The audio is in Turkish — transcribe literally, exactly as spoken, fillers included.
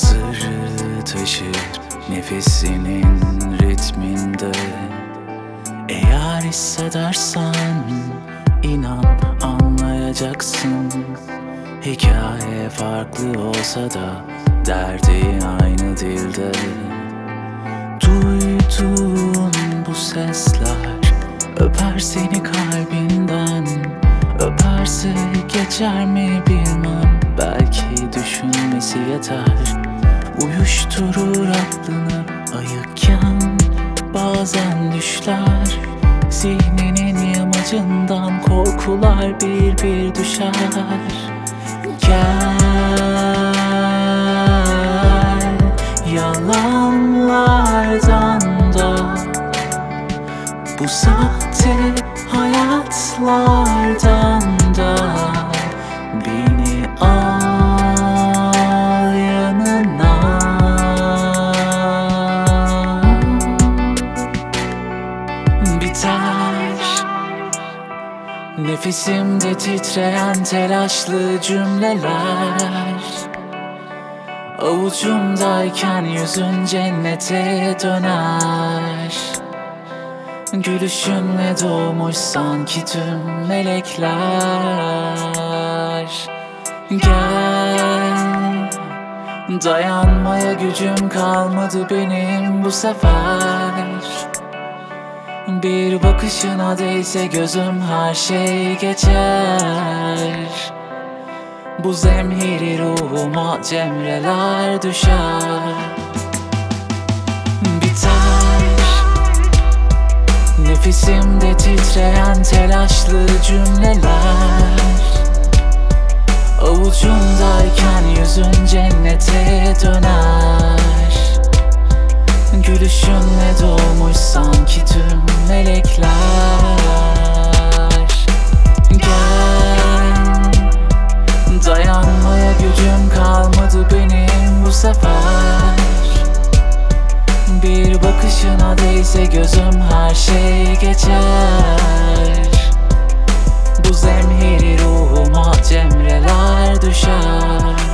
Sırrı taşır nefesinin ritminde. Eğer hissedersen inan anlayacaksın. Hikaye farklı olsa da derdi aynı dilde. Duyduğun bu sesler öper seni kalbinden. Öperse geçer mi bilmem, belki düşünmesi yeter. Uyuşturur aklını ayıkken bazen düşler. Zihninin yamacından korkular bir bir düşer. Gel yalanlardan da, bu sahte hayatlardan da beni al yanına. Biter nefesimde titreyen telaşlı cümleler. Avucumdayken yüzün cennete döner. Gülüşünle doğmuş sanki tüm melekler. Gel, dayanmaya gücüm kalmadı benim bu sefer. Bir bakışına değse gözüm her şey geçer. Bu zemheri ruhuma cemreler düşer. Biter nefesimde titreyen telaşlı cümleler. Avucumdayken yüzün cennete döner. Gülüşünle doğmuş sanki tüm melekler. Gel, dayanmaya gücüm kalmadı benim bu sefer. Bir bakışına değse gözüm her şey geçer. Bu zemheri ruhuma cemreler düşer.